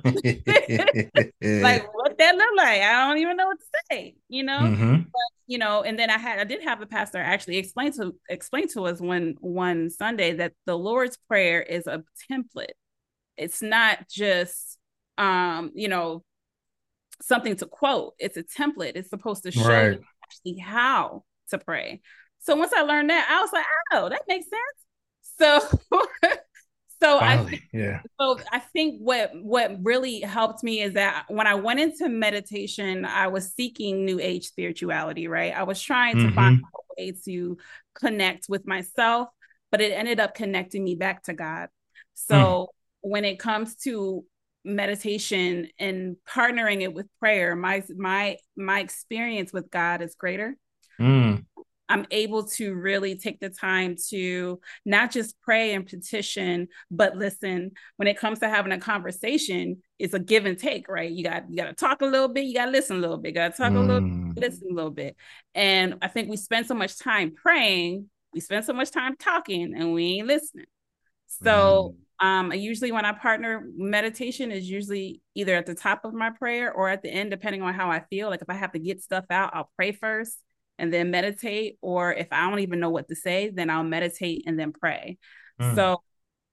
Like what that look like? I don't even know what to say, you know? Mm-hmm. But you know, and then I had I did have the pastor actually explain to explain to us one one Sunday that the Lord's Prayer is a template. It's not just um, you know, something to quote. It's a template. It's supposed to show you Right. actually how to pray. So once I learned that, I was like, oh, that makes sense. So so I Finally. think Yeah. so I think what what really helped me is that when I went into meditation, I was seeking new age spirituality, right? I was trying to find Mm-hmm. a way to connect with myself, but it ended up connecting me back to God. Mm. So when it comes to meditation and partnering it with prayer, my my my experience with God is greater. Mm. I'm able to really take the time to not just pray and petition, but listen. When it comes to having a conversation, it's a give and take, right? You got you got to talk a little bit, you got to listen a little bit, you got to talk a little, Mm. listen a little bit. And I think we spend so much time praying, we spend so much time talking, and we ain't listening. So Mm. um, usually when I partner, meditation is usually either at the top of my prayer or at the end, depending on how I feel. Like if I have to get stuff out, I'll pray first and then meditate. Or if I don't even know what to say, then I'll meditate and then pray. Mm. So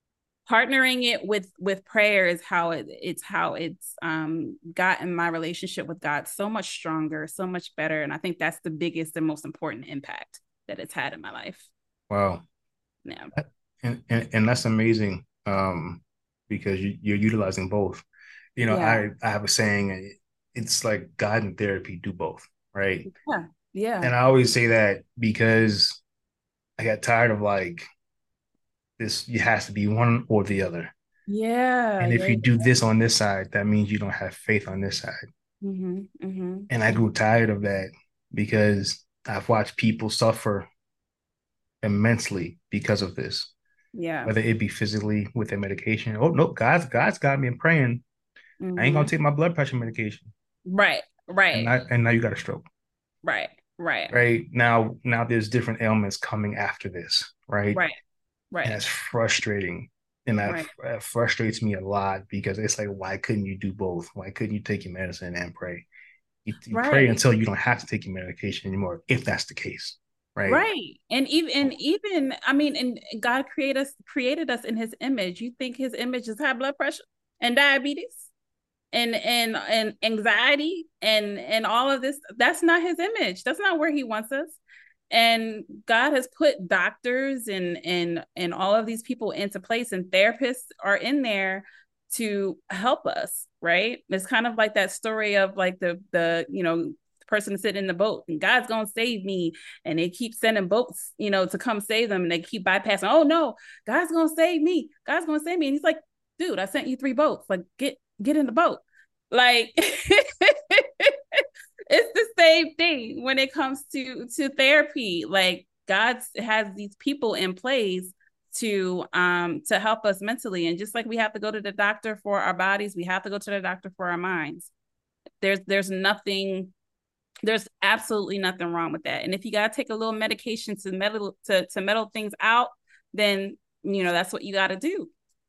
partnering it with with prayer is how it it's how it's um gotten my relationship with God so much stronger, so much better. And I think that's the biggest and most important impact that it's had in my life. Wow. Yeah. And, and and that's amazing, um, because you, you're utilizing both. You know, Yeah. I I have a saying, it's like God and therapy do both, right? Yeah. Yeah. And I always say that because I got tired of like this. It has to be one or the other. Yeah. And if Yeah. you do this on this side, that means you don't have faith on this side. Mm-hmm. Mm-hmm. And I grew tired of that because I've watched people suffer immensely because of this, Yeah. whether it be physically with their medication. Oh no, God's God's got me in praying. I ain't gonna Mm-hmm. take my blood pressure medication, Right. and Right. now and now you got a stroke. Right. Right. Right now, now there's different ailments coming after this, right? Right. And Right. it's frustrating, and that, Right. that frustrates me a lot because it's like, why couldn't you do both? Why couldn't you take your medicine and pray? You, you pray Right. until you don't have to take your medication anymore, if that's the case, right? Right. And even and even I mean, and God created us created us in his image. You think his image is high blood pressure and diabetes and and and anxiety and and all of this? That's not his image. That's not where he wants us. And God has put doctors and and and all of these people into place, and therapists are in there to help us, right? It's kind of like that story of like the the you know person sitting in the boat and God's gonna save me, and they keep sending boats, you know, to come save them, and they keep bypassing. Oh no, God's gonna save me. God's gonna save me, and he's like, dude, I sent you three boats. Like, get get in the boat. Like, it's the same thing when it comes to to therapy. Like, God has these people in place to um to help us mentally, and just like we have to go to the doctor for our bodies, we have to go to the doctor for our minds. There's there's nothing there's absolutely nothing wrong with that. And if you got to take a little medication to metal to to metal things out, then you know that's what you got to do.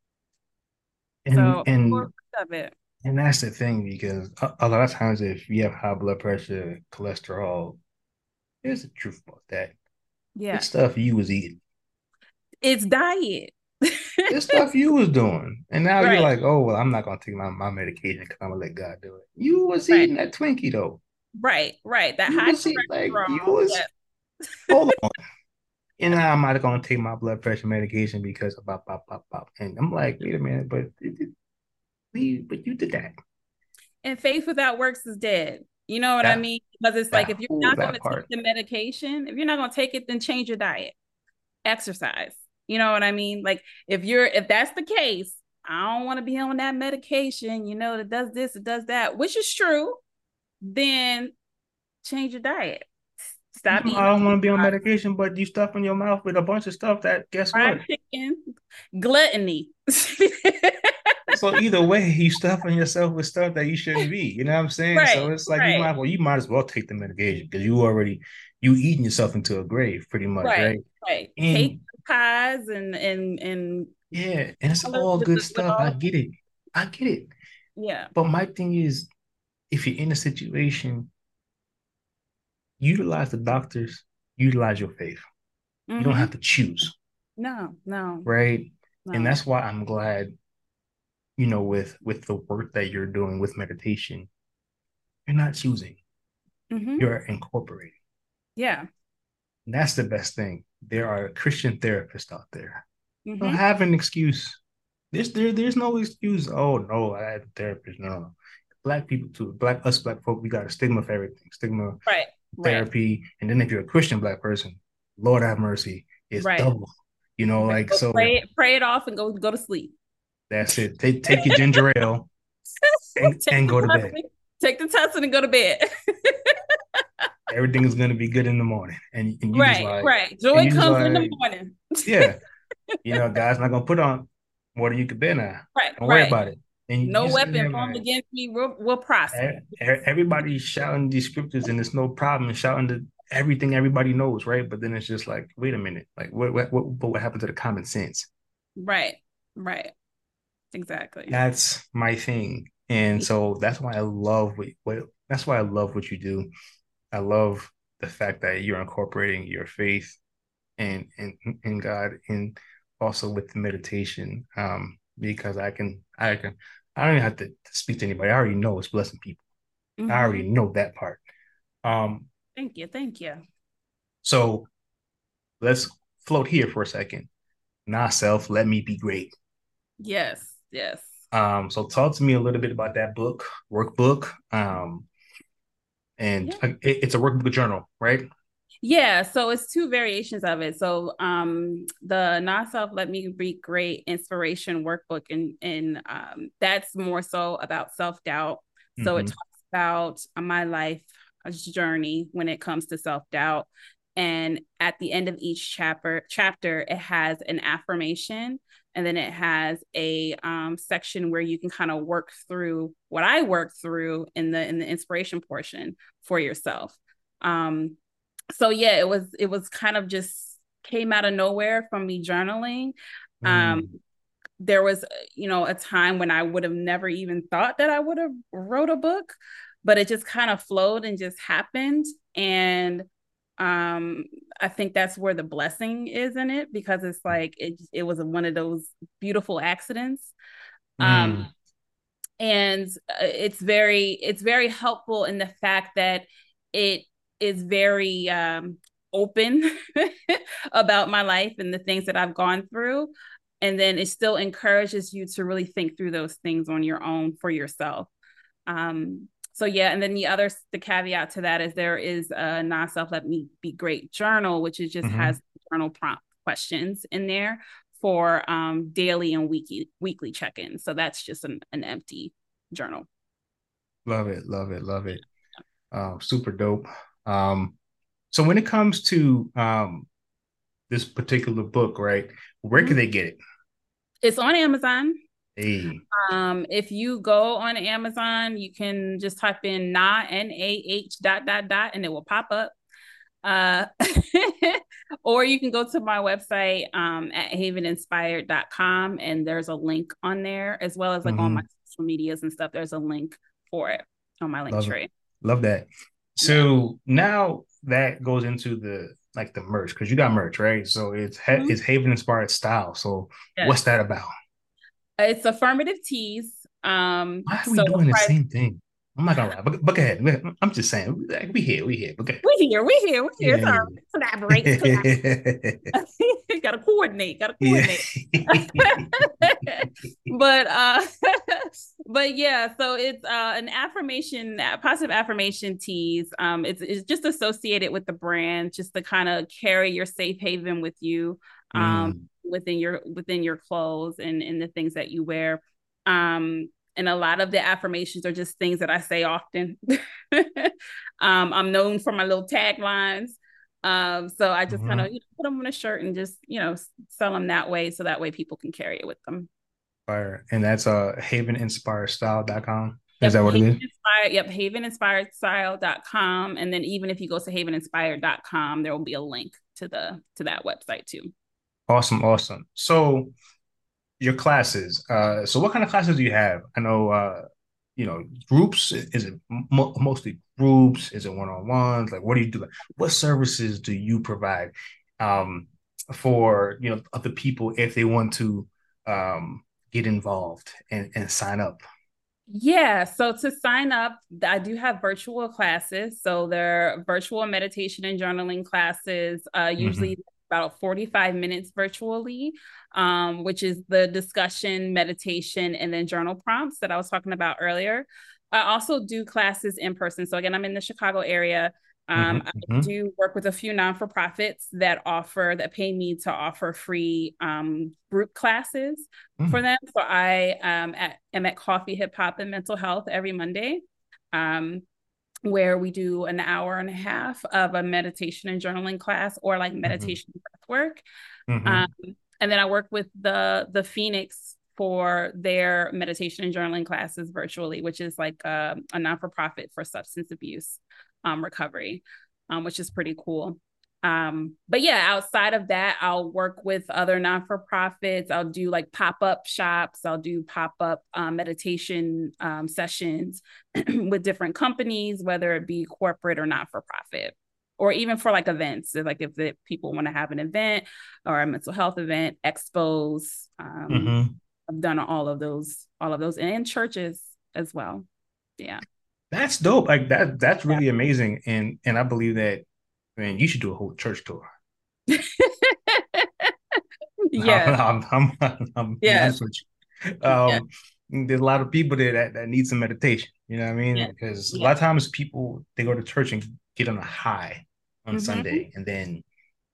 And So and of it. and that's the thing because a, a lot of times if you have high blood pressure, cholesterol, there's the truth about that. Yeah. It's stuff you was eating. It's diet. It's stuff you was doing. And now you're Right. like, oh, well, I'm not going to take my, my medication because I'm going to let God do it. You was Right. eating that Twinkie, though. Right. Right. That You high was eating, like, you cholesterol. was, Yeah. hold on. And now I'm not going to take my blood pressure medication because of pop, pop, pop, pop. And I'm like, wait a minute, but, we, but you did that. And faith without works is dead. You know what I That, mean? Because it's like that, if you're ooh, not going that to take part. the medication, if you're not going to take it, then change your diet, exercise. You know what I mean? Like if you're if that's the case, I don't want to be on that medication, you know, that does this, it does that, which is true, then change your diet. Stop I eating don't all want the to be on medication, but you stuff in your mouth with a bunch of stuff that, guess fried what? chicken, gluttony. So either way, you stuffing yourself with stuff that you shouldn't be. You know what I'm saying? Right, So it's like you right, might well you might as well take the medication because you already you eating yourself into a grave pretty much, right, right? right. Cake And pies and and and yeah, and it's colors all with, good the, with stuff. I all get it. I get it. yeah. But my thing is, if you're in a situation, utilize the doctors, utilize your faith. You don't have Mm-hmm. to choose, No, no, right? And no. that's why I'm glad, you know, with with the work that you're doing with meditation, you're not choosing, Mm-hmm. you're incorporating. Yeah. And that's the best thing. There are Christian therapists out there. Don't Mm-hmm. have an excuse. There's there, there's no excuse. Oh no, I had a therapist. No, no. Black people too. Black us black folk, we got a stigma for everything. Stigma, Right, right, therapy, and then if you're a Christian black person, Lord have mercy, it's right. double. You know, like Go so pray it, pray it off and go go to sleep. that's it. Take take your ginger ale and take and the go to bed. tussin, take the tussin and go to bed. Everything is gonna be good in the morning. And and you just Right, like right. and Joy you just comes in the like, morning. yeah, you know, God's not gonna put on more than you could bear now. Right, Don't worry right. about it. And No you sitting weapon there formed like against me will, will prosper. everybody's shouting these scriptures and it's no problem and shouting to everything everybody knows, right? But then it's just like, wait a minute, like what what what, what happened to the common sense? Right, right. Exactly. That's my thing, and so that's why I love what, what that's why I love what you do. I love the fact that you're incorporating your faith and and in God in also with the meditation, um, because I can, I can, I don't even have to speak to anybody. I already know it's blessing people. I Mm-hmm. already know that part. Um, Thank you. Thank you. so let's float here for a second. Not self, let me be great. Yes. Yes. Um, so talk to me a little bit about that book, workbook. Um, and Yeah. uh, it, it's a workbook journal, right? Yeah, so it's two variations of it. So um the Not Self Let Me Be Great inspiration workbook, and and um that's more so about self-doubt. So it Mm-hmm. talks about my life journey when it comes to self-doubt. And at the end of each chapter chapter, it has an affirmation, and then it has a um, section where you can kind of work through what I work through in the in the inspiration portion for yourself. Um, so yeah, it was it was kind of just came out of nowhere from me journaling. Um, Mm. there was you know a time when I would have never even thought that I would have wrote a book, but it just kind of flowed and just happened. And um, I think that's where the blessing is in it, because it's like it it was one of those beautiful accidents. Um, Mm. and uh, it's very it's very helpful in the fact that it is very um, open about my life and the things that I've gone through, and then it still encourages you to really think through those things on your own for yourself. um, so yeah, and then the other the caveat to that is there is a Not Self Let Me Be Great journal, which is just Mm-hmm. has journal prompt questions in there for um, daily and weekly weekly check-ins. So that's just an, an empty journal. Love it, love it, love it. Um, super dope. Um, so when it comes to um this particular book, right? Where can Mm-hmm. they get it? It's on Amazon. Hey. Um, if you go on Amazon, you can just type in nah, N A H dot dot dot, and it will pop up. Uh, or you can go to my website um, at haven inspired dot com, and there's a link on there, as well as like on my Mm-hmm. social medias and stuff. There's a link for it on my link Love it. tree. Love that. Yeah. So now that goes into the like the merch because you got merch, right? So it's Mhm. it's Haven inspired style. So what's Yes. that about? It's affirmative teas. Um, Why are we so doing the same thing? I'm not gonna lie, but, but go ahead. I'm just saying, like, we here, we here. Okay. we here, we here, we here. Yeah, It's all right. Collaborate, it's collaborate. yeah, Gotta coordinate, gotta yeah. coordinate. but uh but yeah, so it's uh an affirmation uh, positive affirmation teas. Um it's, it's just associated with the brand, just to kind of carry your safe haven with you um Mm, within your within your clothes and and the things that you wear. um and a lot of the affirmations are just things that I say often. um I'm known for my little taglines. Um, so I just kind of mhm. you know, put them on a shirt and just, you know, sell them that way. So that way people can carry it with them. Fire. And that's uh haven inspired style dot com. Is Yep. that what it Haven is? Inspired. Yep. haven inspired style dot com. And then even if you go to haven inspired dot com, there will be a link to the to that website too. Awesome, awesome. So your classes. Uh, so what kind of classes do you have? I know, uh, you know, groups. Is it mo mostly groups? Is it one-on-ones? Like, what do you do? Like, what services do you provide um, for, you know, other people if they want to um, get involved and, and sign up? Yeah, so to sign up, I do have virtual classes. So they're virtual meditation and journaling classes, uh, Mm-hmm. usually about forty-five minutes virtually, um, which is the discussion, meditation, and then journal prompts that I was talking about earlier. I also do classes in person. So again, I'm in the Chicago area. Um, I Mm-hmm. do work with a few non-for-profits that offer that pay me to offer free um, group classes for Mm-hmm. them. So I um, at, am at Coffee, Hip Hop, and Mental Health every Monday, um, where we do an hour and a half of a meditation and journaling class, or like Mm-hmm. meditation breath work. Um, Mm-hmm. and then I work with the the Phoenix for their meditation and journaling classes virtually, which is like a, a non for profit for substance abuse um, recovery, um, which is pretty cool. Um, but yeah, outside of that, I'll work with other non for profits. I'll do like pop up shops. I'll do pop up um, meditation um, sessions with different companies, whether it be corporate or not for profit or even for like events, so like if the people want to have an event or a mental health event, expos. Um, Mm-hmm. I've done all of those, all of those, and in churches as well. Yeah. That's dope. Like that. That's really amazing. And and I believe that, man, you should do a whole church tour. Yes. I'm, I'm, I'm, I'm be Yes. honest with you. Yes. Um, there's a lot of people there that, that need some meditation. You know what I mean? Yes. Because a Yes. lot of times people they go to church and get on a high on Mm-hmm. Sunday, and then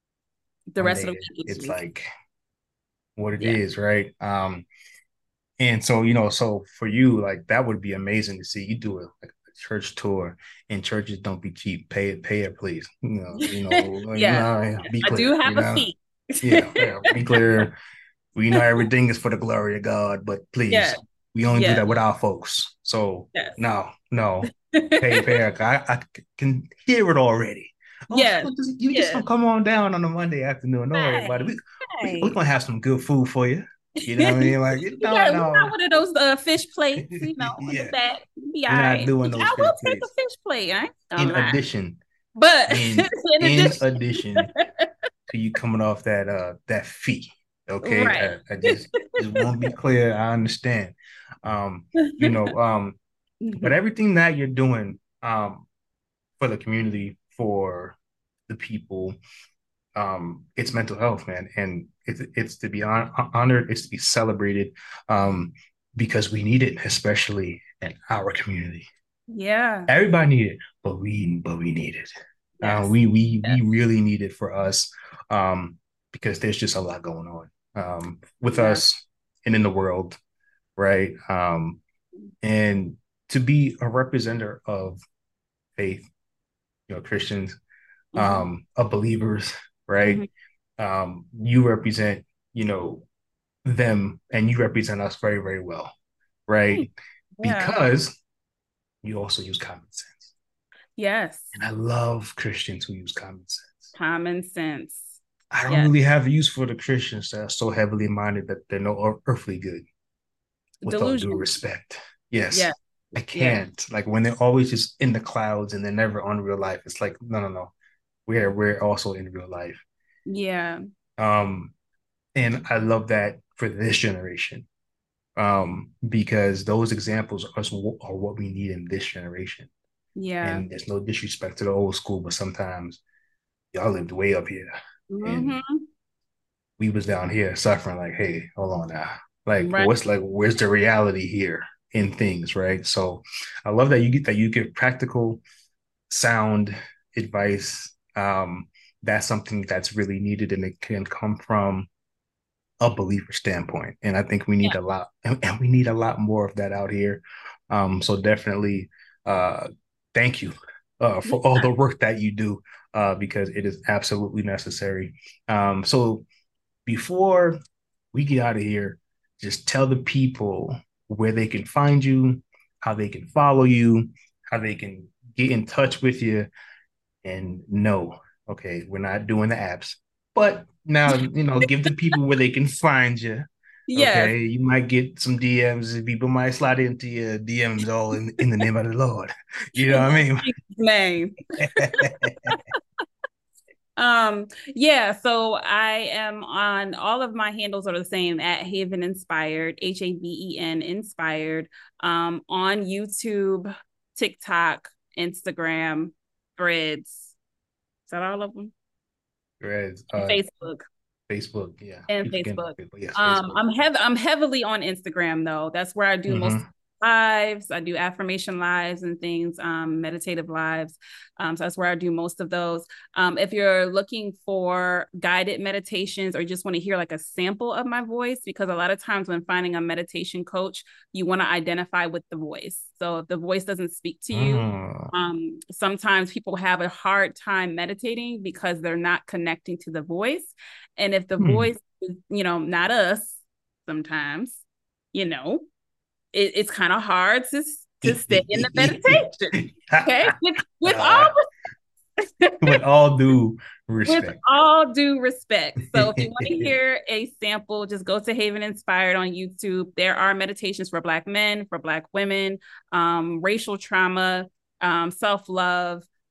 The rest of Monday the week is it's just, like what it yeah. is, right? Um, and so you know, so for you, like that would be amazing to see you do a, like a church tour. And churches don't be cheap. Pay it, pay it, please. You know, you know, you Yes. know, be I do clear. You have a know, fee. yeah, yeah, be clear. We know everything is for the glory of God, but please, Yes. we only do Yes. that with our folks. So Yes. no, no, pay, pay. I, I can hear it already. Oh, Yes. so just, you just Yes. gonna come on down on a Monday afternoon. Don't worry about it. Right. We, we, we're Right. gonna have some good food for you. You know what I mean? Like, We no, got, we got no. one of those uh, fish plates, you know, in the Yeah, back. Be all we're not right. doing those I fish will take a plates. fish plate. I ain't In gonna lie. addition, But in in in addition, addition to you coming off that uh that fee. Okay, right. I, I just just want to be clear. I understand. Um, you know, um, but everything that you're doing um for the community, for the people, um, it's mental health, man, and it's it's to be hon- honored, it's to be celebrated, um, because we need it, especially in our community. Yeah. Everybody need it, but we but we need it. Uh, Yes. we we we Yes. really need it for us, um, because there's just a lot going on, um, with Yeah. us and in the world, right? Um, and to be a representative of faith, you know, Christians, Mm-hmm. um, of believers, Mm-hmm. right? Um, you represent, you know, them, and you represent us very, very well, right? Yeah. Because you also use common sense. Yes. And I love Christians who use common sense. Common sense. I don't Yes. really have use for the Christians that are so heavily minded that they're no earthly good, with all due Delusion. respect. Yes, Yes. I Yes. can't. Like when they're always just in the clouds and they're never on real life. It's like, no, no, no. We're we're also in real life. Yeah. Um, and I love that for this generation. Um, because those examples are, are what we need in this generation. Yeah. And there's no disrespect to the old school, but sometimes y'all lived way up here. And Mm-hmm. we was down here suffering like, hey, hold on now. Like, Right. what's like, where's the reality here in things, right? So I love that you get that you give practical, sound advice. Um, that's something that's really needed, and it can come from a believer standpoint. And I think we need Yeah. a lot, and, and we need a lot more of that out here. Um, so definitely, uh, thank you uh, for all the work that you do, uh, because it is absolutely necessary. Um, so before we get out of here, just tell the people where they can find you, how they can follow you, how they can get in touch with you. And no, okay, we're not doing the apps, but now, you know, give the people where they can find you. Yes. Okay, you might get some D Ms. People might slide into your D Ms all in, in the name of the Lord. You know what I mean? Name. Um, yeah, so I am on all of my handles are the same at Haven Inspired, H A V E N Inspired, um, on YouTube, TikTok, Instagram, Threads. Is that all of them? Whereas, And uh, Facebook. Facebook, yeah, And keep forgetting Facebook. about Facebook. Yes, Um, Facebook. I'm heavy. I'm heavily on Instagram though. That's where I do most Mm-hmm. lives. I do affirmation lives and things, um, meditative lives. Um, so that's where I do most of those. Um, if you're looking for guided meditations or just want to hear like a sample of my voice, because a lot of times when finding a meditation coach, you want to identify with the voice. So if the voice doesn't speak to you, Mm. um, sometimes people have a hard time meditating because they're not connecting to the voice. And if the Hmm. voice is, you know, not us, sometimes, you know, it, it's kind of hard to to stay in the meditation. Okay, with with uh, all with all due with respect. all due respect. So if you want to hear a sample, just go to Haven Inspired on YouTube. There are meditations for Black men, for Black women, um, racial trauma, um, self love.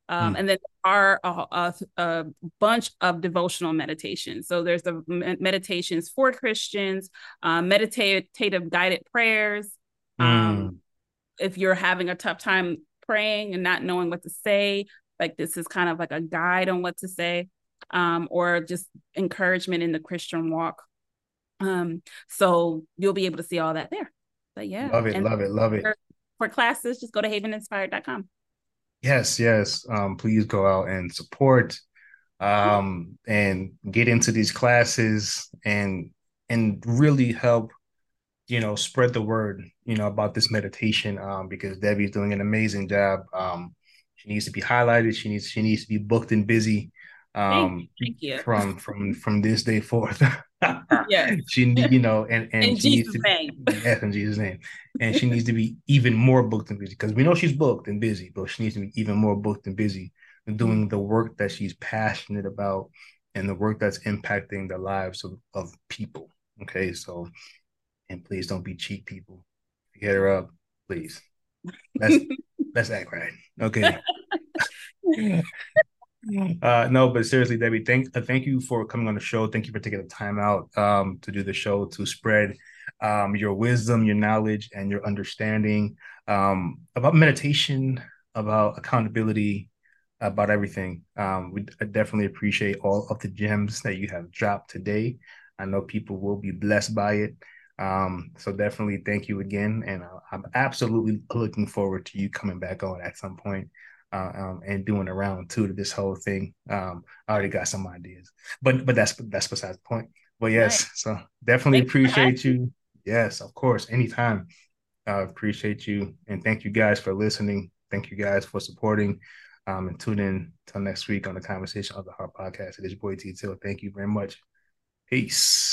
Um, Mm. and then there are a, a, a bunch of devotional meditations. So there's the meditations for Christians, uh, meditative guided prayers. Um, Mm. if you're having a tough time praying and not knowing what to say, like this is kind of like a guide on what to say, um, or just encouragement in the Christian walk. Um, so you'll be able to see all that there. But yeah, Love it, and love it, love it. for, for classes, just go to haven inspired dot com. Yes, yes. Um, please go out and support um and get into these classes and and really help, you know, spread the word, you know, about this meditation, um, because Debbie's doing an amazing job. Um, she needs to be highlighted. She needs she needs to be booked and busy, Thank you. um, Thank you. from from from this day forth. Yes. She, you know, and and In she needs Jesus' to, name. yes, in Jesus' name, and she needs to be even more booked and busy because we know she's booked and busy, but she needs to be even more booked and busy and doing the work that she's passionate about and the work that's impacting the lives of, of people. Okay, so and please don't be cheap people. If you hit her up, please. Let's let's act right. Okay. Uh, no, but seriously, Debbie, thank uh, thank you for coming on the show. Thank you for taking the time out um, to do the show to spread um, your wisdom, your knowledge, and your understanding um, about meditation, about accountability, about everything. Um, we definitely appreciate all of the gems that you have dropped today. I know people will be blessed by it. Um, so definitely thank you again, and uh, I'm absolutely looking forward to you coming back on at some point uh, um, and doing a round two to this whole thing. Um, I already got some ideas, but but that's that's besides the point. But Nice. yes, so definitely Thanks for appreciate asking. you. Yes, of course, anytime. I uh, appreciate you, and thank you guys for listening. Thank you guys for supporting, um, and tune in till next week on the Conversation of the Heart podcast. It is your boy T Till. Thank you very much. Peace.